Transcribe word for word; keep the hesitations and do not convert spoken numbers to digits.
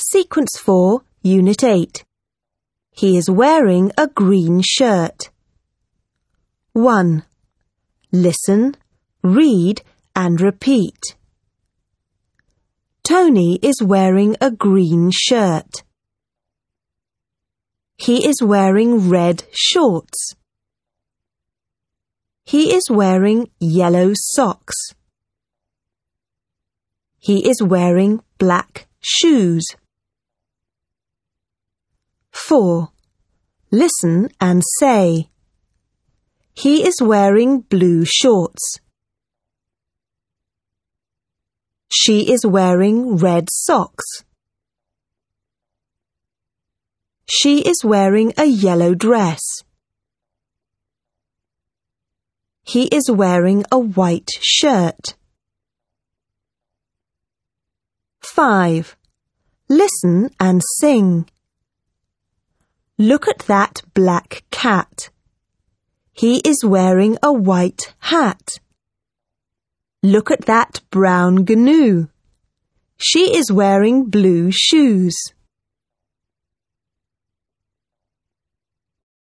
Sequence four, Unit eight. He is wearing a green shirt. one. Listen, read and repeat. Tony is wearing a green shirt. He is wearing red shorts. He is wearing yellow socks. He is wearing black shoes. four. Listen and say. He is wearing blue shorts. She is wearing red socks. She is wearing a yellow dress. He is wearing a white shirt. five. Listen and sing. Look at that black cat. He is wearing a white hat. Look at that brown gnu. She is wearing blue shoes.